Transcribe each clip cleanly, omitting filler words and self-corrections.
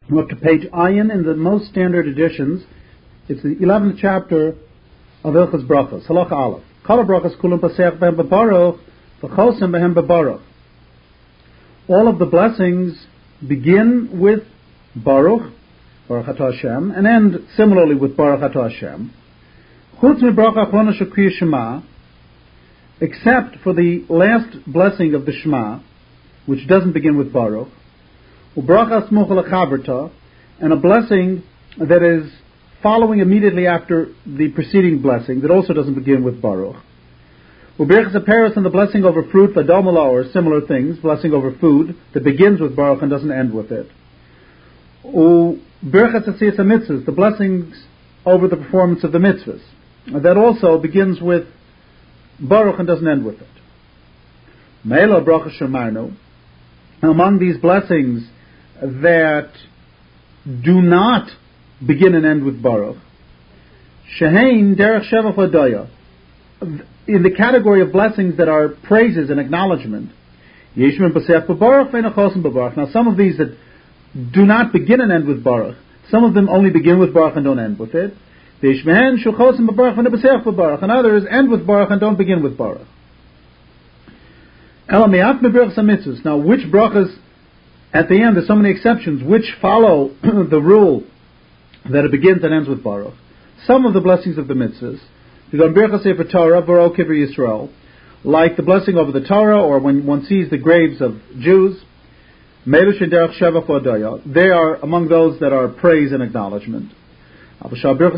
We're up to page Ayin in the most standard editions. It's the 11th chapter of Ilchas Brachos. Halacha Aleph. Kol brachos kulam paseach behem bebaruch, v'chosim behem bebaruch. All of the blessings begin with Baruch, Baruch Atah Hashem, and end similarly with Baruch Atah Hashem. Chutz mibracha achrona shekriya Shema, except for the last blessing of the Shema, which doesn't begin with Baruch. Ubracha smucha lechaverta, and a blessing that is following immediately after the preceding blessing, that also doesn't begin with Baruch. Uberachas aperos, and the blessing over fruit, vadomala, or similar things, blessing over food, that begins with Baruch and doesn't end with it. Uberachas asiyas mitzvahs, the blessings over the performance of the mitzvahs, that also begins with Baruch and doesn't end with it. Me'ela bracha shemarnu, among these blessings that do not begin and end with Baruch, shehein derech shevach v'hodaya, in the category of blessings that are praises and acknowledgement. Yeshmin b'seach b'baruch v'einachosim b'baruch. Now some of these that do not begin and end with Baruch, some of them only begin with Baruch and don't end with it. Yeshmin shuchosim b'baruch v'neb'seach b'baruch, and others end with Baruch and don't begin with Baruch. Now which brachas at the end, there's so many exceptions, which follow the rule that it begins and ends with Baruch. Some of the blessings of the mitzvahs, like the blessing over the Torah, or when one sees the graves of Jews, they are among those that are praise and acknowledgement. But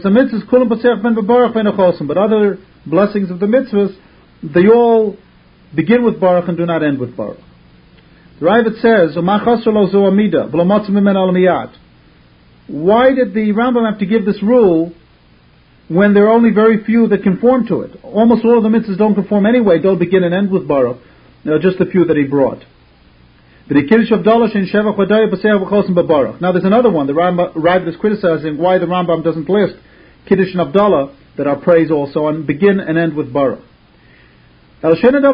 other blessings of the mitzvahs, they all begin with Baruch and do not end with Baruch. The Ravid says, why did the Rambam have to give this rule when there are only very few that conform to it? Almost all of the mitzvahs don't conform anyway, don't begin and end with Baruch. Just the few that he brought. Now there's another one. The Ravid is criticizing why the Rambam doesn't list Kiddush and Abdallah that are praise also and begin and end with Baruch. What it really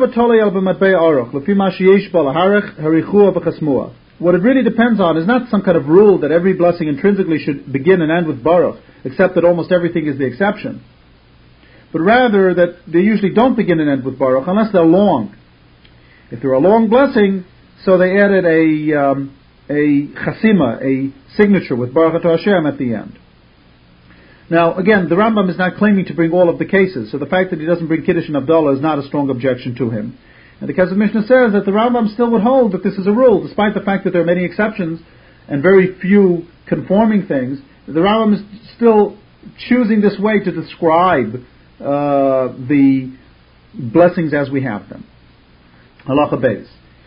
depends on is not some kind of rule that every blessing intrinsically should begin and end with Baruch, except that almost everything is the exception. But rather that they usually don't begin and end with Baruch unless they're long. If they're a long blessing, so they added a chasima, a signature with Baruch Atah Hashem at the end. Now, again, the Rambam is not claiming to bring all of the cases, so the fact that he doesn't bring Kiddush and Abdallah is not a strong objection to him. And the Kesef Mishnah says that the Rambam still would hold that this is a rule, despite the fact that there are many exceptions and very few conforming things. The Rambam is still choosing this way to describe the blessings as we have them. Halacha Beis.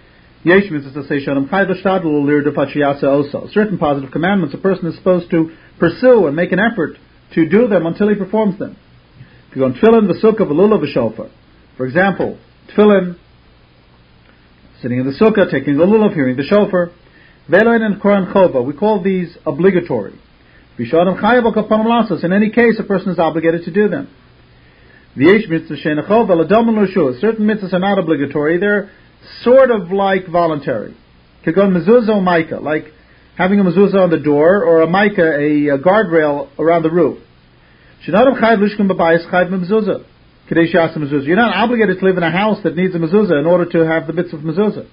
Certain positive commandments a person is supposed to pursue and make an effort to do them until he performs them. If you go on tefillin, v'sukkah, v'lulav, v'shofar. For example, tefillin, sitting in the sukkah, taking the lulav, hearing the shofar. Veloin and koran chova, we call these obligatory. V'shodam chayav kapanam lasos. In any case, a person is obligated to do them. V'yesh mitzvah she'en chova, l'dom and l'shua. Certain mitzvahs are not obligatory, they're sort of like voluntary. Kagon mezuzah or maika, like having a mezuzah on the door, or a maika, a guardrail around the roof. You're not obligated to live in a house that needs a mezuzah in order to have the mitzvah of mezuzah.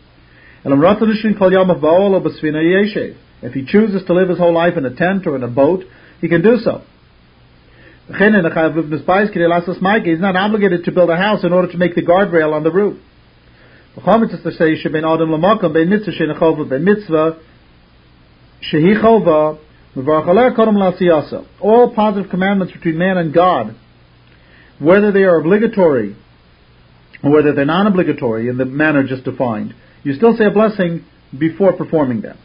If he chooses to live his whole life in a tent or in a boat, he can do so. He's not obligated to build a house in order to make the guardrail on the roof. All positive commandments between man and God, whether they are obligatory or whether they're non-obligatory in the manner just defined, you still say a blessing before performing them.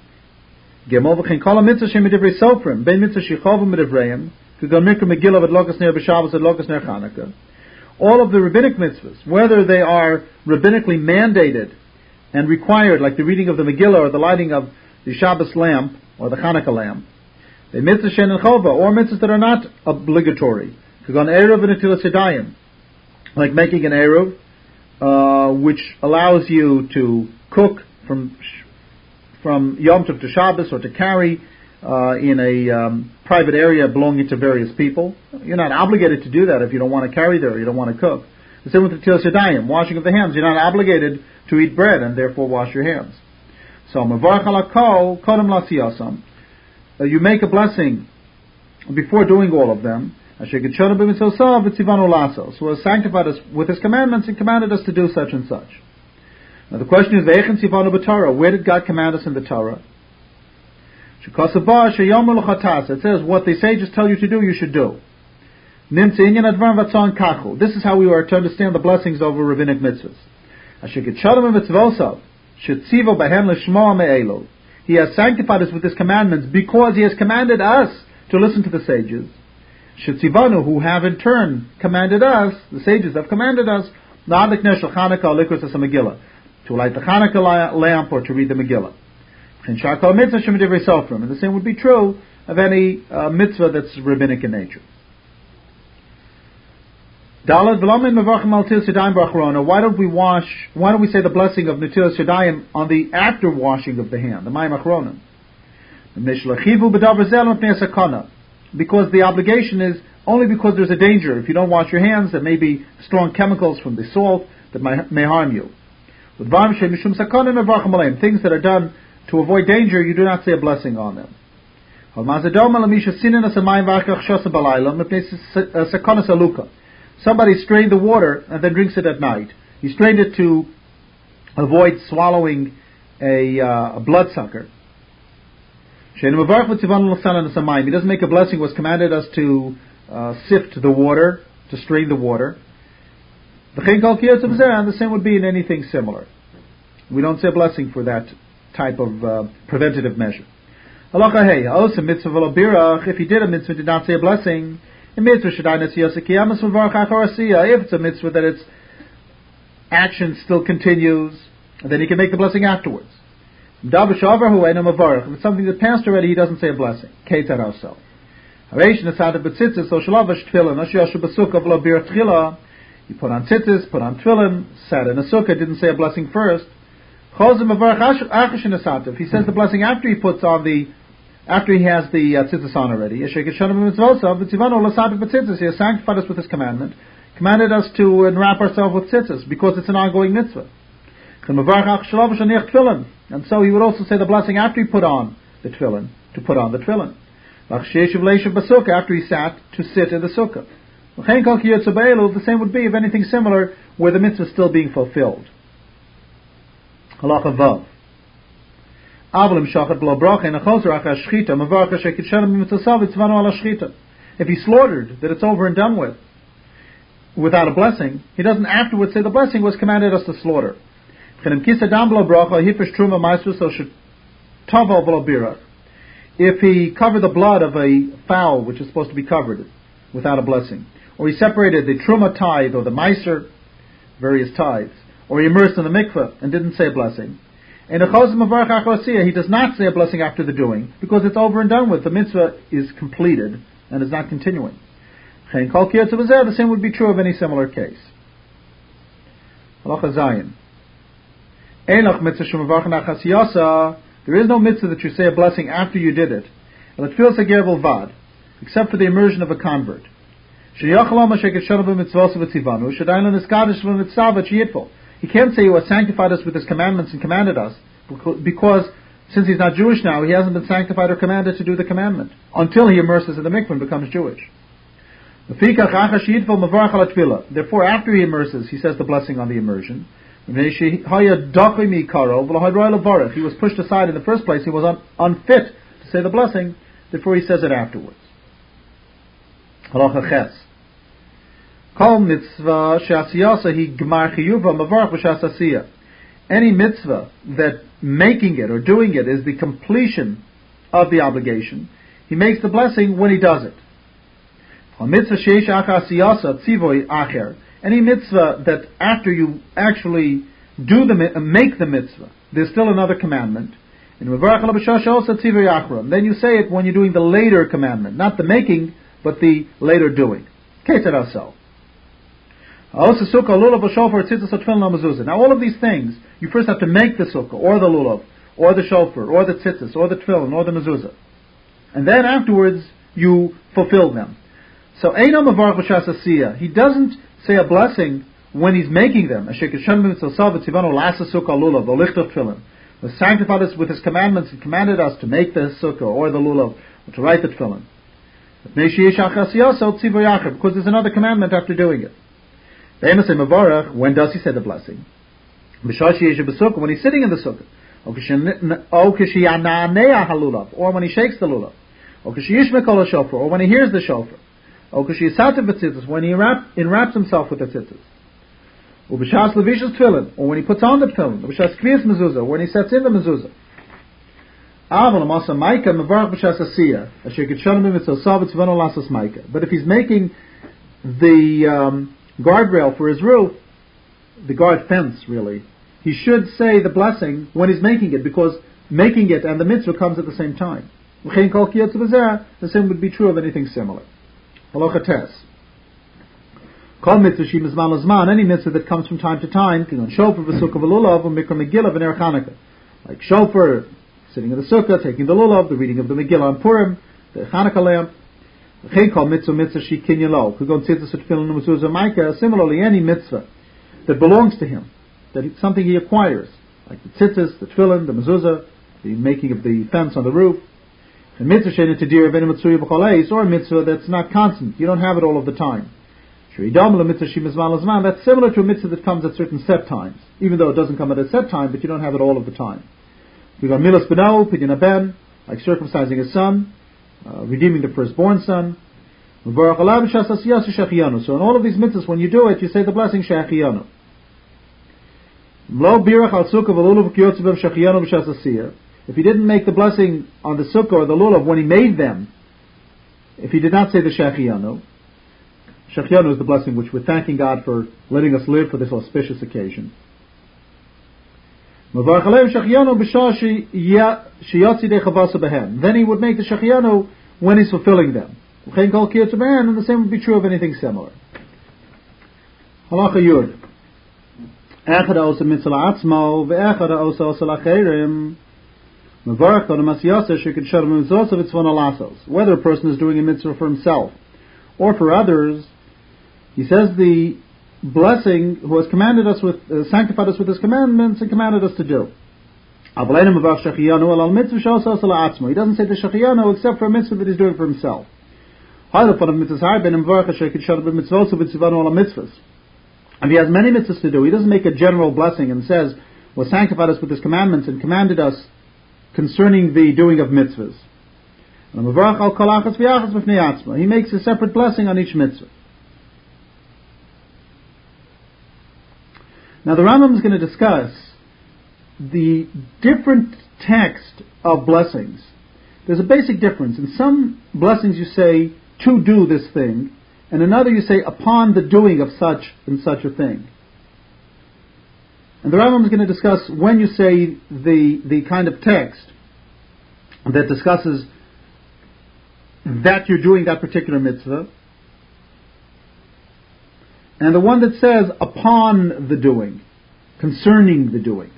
All of the rabbinic mitzvahs, whether they are rabbinically mandated and required, like the reading of the Megillah or the lighting of the Shabbos lamp or the Hanukkah lamp, the mitzvahs she'en chova, or mitzvahs that are not obligatory, like making an eruv, which allows you to cook from Yom Tov to Shabbos, or to carry in a private area belonging to various people. You're not obligated to do that if you don't want to carry there or you don't want to cook. The same with the Netilas Yadayim, washing of the hands. You're not obligated to eat bread and therefore wash your hands. So, Mevarach ala kol kodem lasiyasam. You make a blessing before doing all of them. So He has sanctified us with His commandments and commanded us to do such and such. Now the question is, where did God command us in the Torah? It says, what the sages tell you to do, you should do. This is how we are to understand the blessings over rabbinic mitzvahs. He has sanctified us with His commandments because He has commanded us to listen to the sages. Shetzivanu, who have in turn commanded us, the sages have commanded us, to light the Chanukah lamp or to read the Megillah. And the same would be true of any mitzvah that's rabbinic in nature. Why don't we say the blessing of Netilas Yadayim on the after washing of the hand, the Mayim Achronim? Because the obligation is only because there's a danger. If you don't wash your hands, there may be strong chemicals from the salt that may harm you. Things that are done to avoid danger, you do not say a blessing on them. Somebody strained the water and then drinks it at night. He strained it to avoid swallowing a bloodsucker. He doesn't make a blessing, was commanded us to sift the water, to strain the water. And the same would be in anything similar. We don't say a blessing for that type of preventative measure. If he did a mitzvah, did not say a blessing, if it's a mitzvah that its action still continues, then he can make the blessing afterwards. If it's something that passed already, he doesn't say a blessing. You put on tzitzis, put on tefillin, sat in a sukkah, didn't say a blessing first. If he says the blessing after he puts on after he has the tzitzis on already, he has sanctified us with His commandment, commanded us to enwrap ourselves with tzitzis because it's an ongoing mitzvah. And so he would also say the blessing after he put on the tefillin, to put on the tefillin. After he sat, to sit in the sukkah. The same would be if anything similar where the mitzvah is still being fulfilled. Halacha Vav. If he slaughtered, that it's over and done with, without a blessing, he doesn't afterwards say the blessing was commanded us to slaughter. If he covered the blood of a fowl which is supposed to be covered without a blessing, or he separated the truma tithe or the meiser, various tithes, or he immersed in the mikveh and didn't say a blessing, in he does not say a blessing after the doing, because it's over and done with. The mitzvah is completed and is not continuing. The same would be true of any similar case. Halacha Zayin. There is no mitzvah that you say a blessing after you did it, except for the immersion of a convert. He can't say He has sanctified us with His commandments and commanded us, because since he's not Jewish now, he hasn't been sanctified or commanded to do the commandment until he immerses in the mikveh and becomes Jewish. Therefore, after he immerses, he says the blessing on the immersion. He was pushed aside in the first place. He was unfit to say the blessing. Therefore, he says it afterwards. Halacha Ches. Any mitzvah that making it or doing it is the completion of the obligation, he makes the blessing when he does it. Any mitzvah that after you actually make the mitzvah, there's still another commandment. Then you say it when you're doing the later commandment, not the making, but the later doing. Now all of these things, you first have to make the sukkah, or the lulav, or the shofar, or the tzitzis, or the tefillin, or the mezuzah. and then afterwards you fulfill them. So Eino Mavarach B'Shas Asiyah. He doesn't say a blessing when he's making them. Was sanctified us with his commandments and commanded us to make the sukkah or the lulav, or to write the tefillin. Because there's another commandment after doing it. When does he say the blessing? When he's sitting in the sukkah. Or when he shakes the lulav. Or when he hears the shofar. When he enwraps himself with the tzitzis. Or when he puts on the tefillin. When he sets in the mezuzah. But if he's making the guardrail for his roof, the guard fence really, he should say the blessing when he's making it, because making it and the mitzvah comes at the same time. The same would be true of anything similar. Halacha tes. Any mitzvah that comes from time to time, like shofar, sitting in the sukkah, taking the lulav, the reading of the Megillah on Purim, the Chanukah lamp. Similarly, any mitzvah that belongs to him, that it's something he acquires, like the tzitzis, the tefillin, the mezuzah, the making of the fence on the roof, or a mitzvah that's not constant, you don't have it all of the time. That's similar to a mitzvah that comes at certain set times, even though it doesn't come at a set time, but you don't have it all of the time. We got milas beno, pidyon ben, like circumcising his son, redeeming the firstborn son. So in all of these mitzvahs, when you do it, you say the blessing Shechianu. If he didn't make the blessing on the sukkah or the lulav when he made them, if he did not say the Shechianu is the blessing which we're thanking God for letting us live for this auspicious occasion. Then he would make the Shechianu when he's fulfilling them. And the same would be true of anything similar. Halacha Yud. Whether a person is doing a mitzvah for himself or for others, he says the blessing who has commanded us with, sanctified us with his commandments and commanded us to do. He doesn't say the Shechianu except for a mitzvah that he's doing for himself. And if he has many mitzvahs to do, he doesn't make a general blessing and says, well, sanctified us with his commandments and commanded us concerning the doing of mitzvahs. He makes a separate blessing on each mitzvah. Now the Rambam is going to discuss the different text of blessings. There's a basic difference. In some blessings you say, to do this thing, and another you say, upon the doing of such and such a thing. And the Rambam is going to discuss when you say the kind of text that discusses that you're doing that particular mitzvah, and the one that says upon the doing, concerning the doing.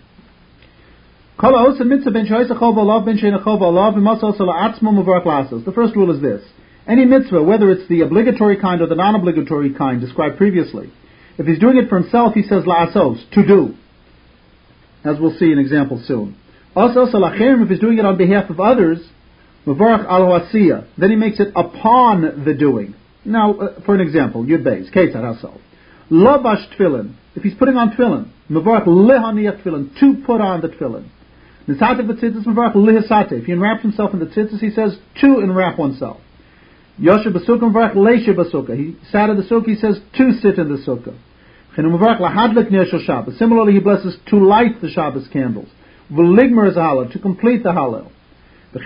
The first rule is this. Any mitzvah, whether it's the obligatory kind or the non-obligatory kind described previously, if he's doing it for himself, he says la'asos, to do, as we'll see an example soon. If he's doing it on behalf of others, then he makes it upon the doing. Now, for an example, Yud Beis, Ketzad Hasel. Lavash tefillin, if he's putting on tefillin, mevarach lehaniach tefillin, to put on the tefillin. Nisatek v'tzitzis mevarach lehisate, if he enwraps himself in the tzitzis, he says to enwrap oneself. Yoshev b'sukkah mevarach leishev b'sukkah, he sat in the sukkah, he says to sit in the sukkah. Similarly, he blesses to light the Shabbos candles. V'ligmer is a hallel, to complete the hallel. Or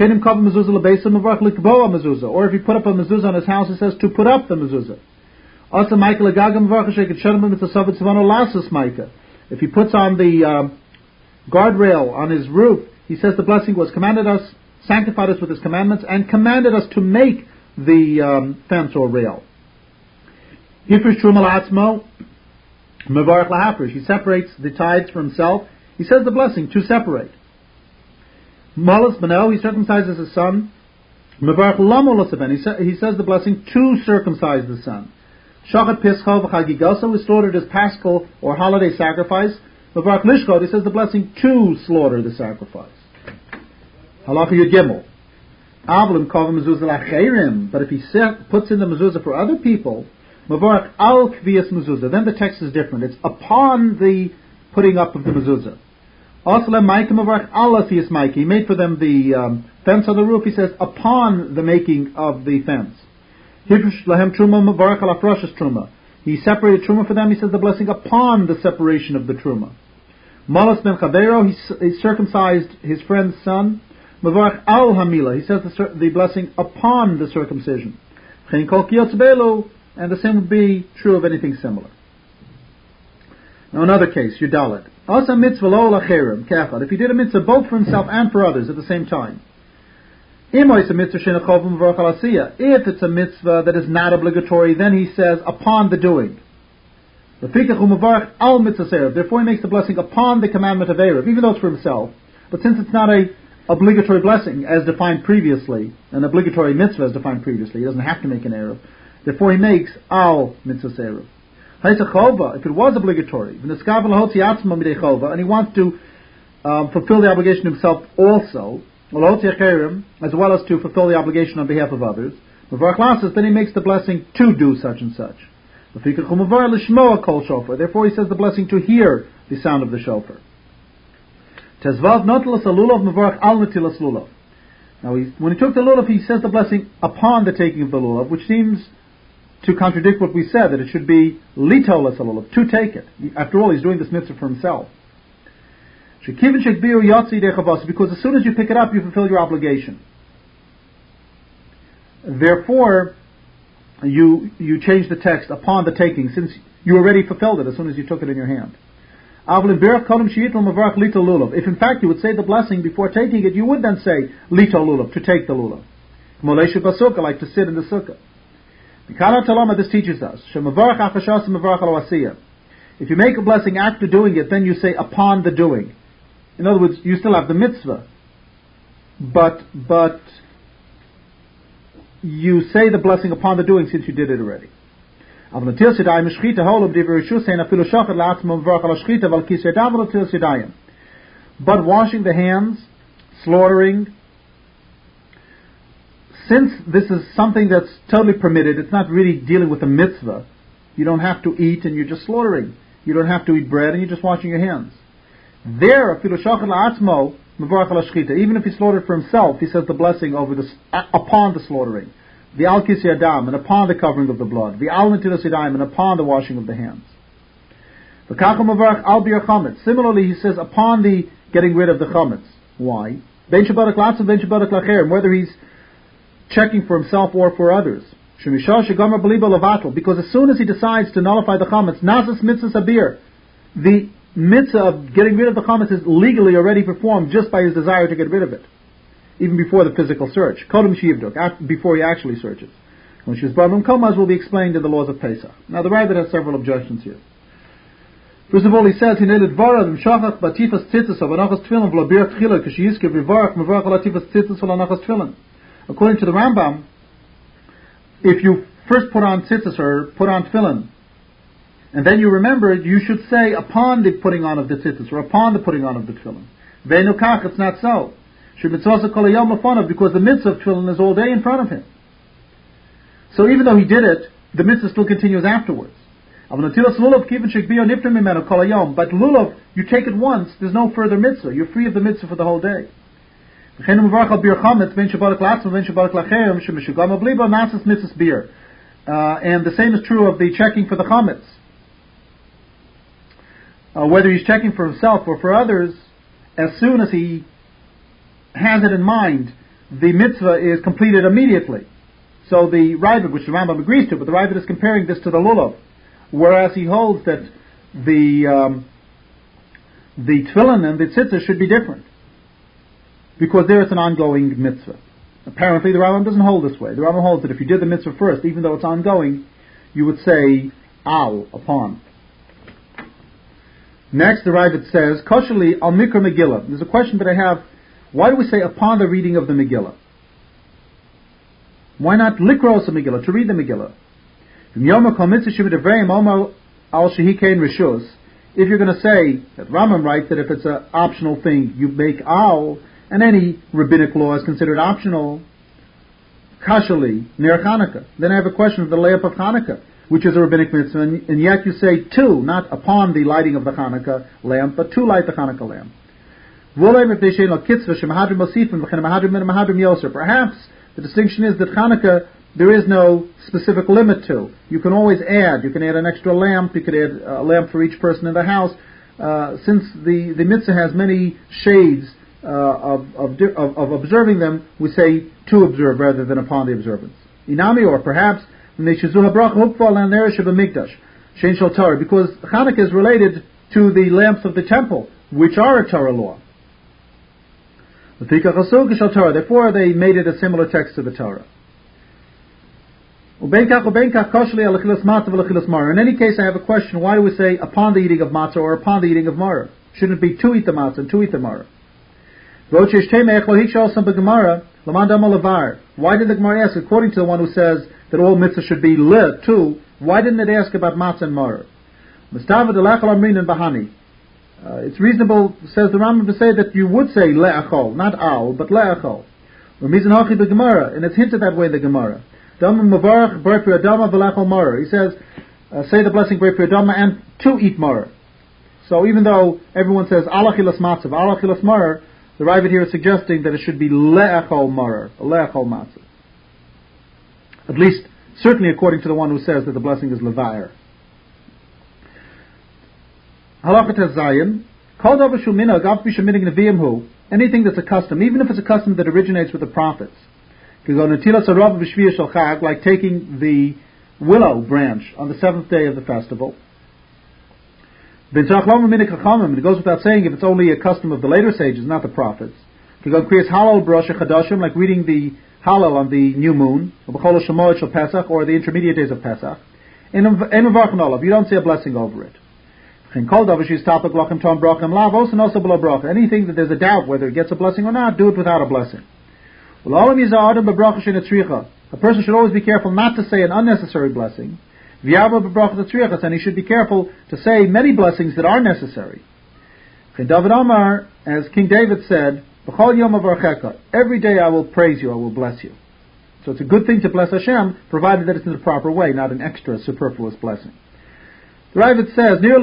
if he put up a mezuzah on his house, he says to put up the mezuzah. If he puts on the guardrail on his roof, he says the blessing was commanded us, sanctified us with his commandments, and commanded us to make the fence or rail. He separates the tithes for himself. He says the blessing to separate. Malas Beno, he circumcises his son. Mevarach lamo l'saben. He says the blessing to circumcise the son. Shachat pischa v'chagigasa is slaughtered as paschal or holiday sacrifice. Mevarach lishchot, he says the blessing to slaughter the sacrifice. Halacha Yud Gimel. Avlim kavim mezuzah lacherim. But if he puts in the mezuzah for other people, Mevarach al kvias mezuzah, then the text is different. It's upon the putting up of the mezuzah. Asle Maikim Mevarach Allah Thias Maiki. He made for them the fence on the roof. He says upon the making of the fence. Hibrush Lahem Truma Mevarach Al Afrashas Truma. He separated Truma for them. He says the blessing upon the separation of the Truma. Malas Ben Chavero. He circumcised his friend's son. Mevarach Al Hamila. He says the blessing upon the circumcision. Chen Kol Kiyotz Belu. And the same would be true of anything similar. Now another case, Yudalit. Asa mitzvah lo lacherim kechad. If he did a mitzvah both for himself and for others at the same time. If it's a mitzvah that is not obligatory, then he says upon the doing. Therefore he makes the blessing upon the commandment of Erev, even though it's for himself. But since it's not a obligatory blessing as defined previously, an obligatory mitzvah as defined previously, he doesn't have to make an Erev. Therefore he makes al mitzvah Erev. If it was obligatory, and he wants to fulfill the obligation himself also, as well as to fulfill the obligation on behalf of others, then he makes the blessing to do such and such. Therefore he says the blessing to hear the sound of the shofar. Now when he took the lulav, he says the blessing upon the taking of the lulav, which seems to contradict what we said, that it should be litolas alulav, to take it. After all, he's doing this mitzvah for himself. Because as soon as you pick it up, you fulfill your obligation. Therefore, you change the text upon the taking, since you already fulfilled it as soon as you took it in your hand. If in fact you would say the blessing before taking it, you would then say lito lulav, to take the lulav. Like to sit in the sukkah. This teaches us, if you make a blessing after doing it, then you say upon the doing. In other words, you still have the mitzvah, but you say the blessing upon the doing since you did it already. But washing the hands, slaughtering, since this is something that's totally permitted, it's not really dealing with a mitzvah. You don't have to eat and you're just slaughtering. You don't have to eat bread and you're just washing your hands. There, even if he slaughtered for himself, he says the blessing over upon the slaughtering. The al kisi adam, and upon the covering of the blood. The al netilas yadayim, and upon the washing of the hands. Similarly, he says upon the getting rid of the chametz. Why? Whether he's checking for himself or for others. Because as soon as he decides to nullify the chametz, nazis mitzvah sabir, the mitzvah of getting rid of the chametz is legally already performed just by his desire to get rid of it, even before the physical search. Kodem shivdok, before he actually searches. When she was brought komas will be explained in the laws of Pesach. Now the Ravid has several objections here. First of all, he says, according to the Rambam, if you first put on tzitzis or put on tefillin, and then you remember it, you should say upon the putting on of the tzitzis or upon the putting on of the tefillin. Ve'enukach, it's not so. Because the mitzvah of tefillin is all day in front of him. So even though he did it, the mitzvah still continues afterwards. But lulav, you take it once, there's no further mitzvah. You're free of the mitzvah for the whole day. And the same is true of the checking for the chametz. Whether he's checking for himself or for others, as soon as he has it in mind, the mitzvah is completed immediately. So the Ravid, which the Rambam agrees to, but the Ravid is comparing this to the lulav, whereas he holds that the tefillin and the tzitzis should be different, because there it's an ongoing mitzvah. Apparently the Rambam doesn't hold this way. The Rambam holds that if you did the mitzvah first, even though it's ongoing, you would say al, upon. Next, the Ravid says, Koshali al mikra Megillah. There's a question that I have. Why do we say upon the reading of the Megillah? Why not likros a Megillah, to read the Megillah? If you're going to say, that Rambam writes that if it's an optional thing, you make al, and any rabbinic law is considered optional, kashali, near Chanukah. Then I have a question of the lamp of Chanukah, which is a rabbinic mitzvah, and yet you say to, not upon the lighting of the Chanukah lamp, but to light the Chanukah lamp. Perhaps the distinction is that Chanukah, there is no specific limit to. You can always add. You can add an extra lamp. You could add a lamp for each person in the house. Since the mitzvah has many shades of observing them, we say to observe rather than upon the observance. Inami, or perhaps because Chanukah is related to the lamps of the temple, which are a Torah law. Therefore, they made it a similar text to the Torah. In any case, I have a question. Why do we say upon the eating of matzah or upon the eating of maror? Shouldn't it be to eat the matzah and to eat the maror? Why did the Gemara ask, according to the one who says that all mitzvah should be le, to, why didn't it ask about matzah and maror? It's reasonable, says the Rambam, to say that you would say le'achol, not al, but le'achol. And it's hinted that way in the Gemara. He says, say the blessing Brei Priyadama and to eat maror. So even though everyone says alachilas matzah, alachilas maror, the Ravid here is suggesting that it should be le'achol maror, le'achol matzah. At least, certainly according to the one who says that the blessing is levayer. Halachat Zayin, called over Shumina, Gav Bishaminig Nevi'imhu, anything that's a custom, even if it's a custom that originates with the prophets. Like taking the willow branch on the 7th day of the festival. It goes without saying if it's only a custom of the later sages, not the prophets. Like reading the Hallel on the new moon, or the intermediate days of Pesach. You don't say a blessing over it. Anything that there's a doubt whether it gets a blessing or not, do it without a blessing. A person should always be careful not to say an unnecessary blessing. And he should be careful to say many blessings that are necessary. As King David said, every day I will praise you, I will bless you. So it's a good thing to bless Hashem, provided that it's in the proper way, not an extra superfluous blessing. The Ravid says, the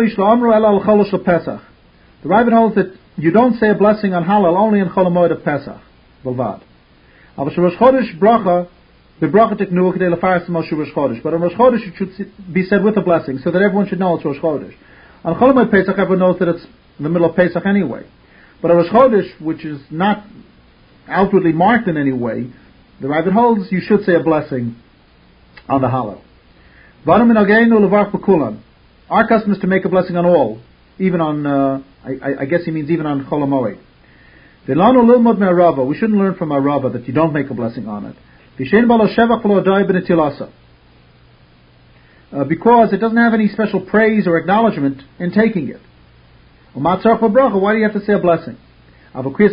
Ravid holds that you don't say a blessing on Hallel only in Chol HaMoed of Pesach. But on Rosh Chodesh it should be said with a blessing, so that everyone should know it's Rosh Chodesh. On Chol HaMoed Pesach, everyone knows that it's in the middle of Pesach anyway. But on Rosh Chodesh, which is not outwardly marked in any way, the Ravid holds you should say a blessing on the Hallel. Our custom is to make a blessing on all, even on, I guess he means even on Chol HaMoed. We shouldn't learn from our Rabbah that you don't make a blessing on it. Because it doesn't have any special praise or acknowledgement in taking it. Why do you have to say a blessing? But the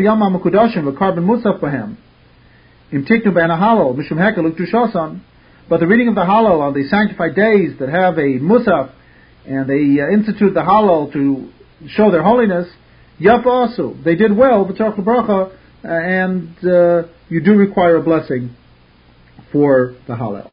reading of the Hallel on the sanctified days that have a musaf, and they institute the Hallel to show their holiness, Yap also, they did well, and you do require a blessing for the Hallel.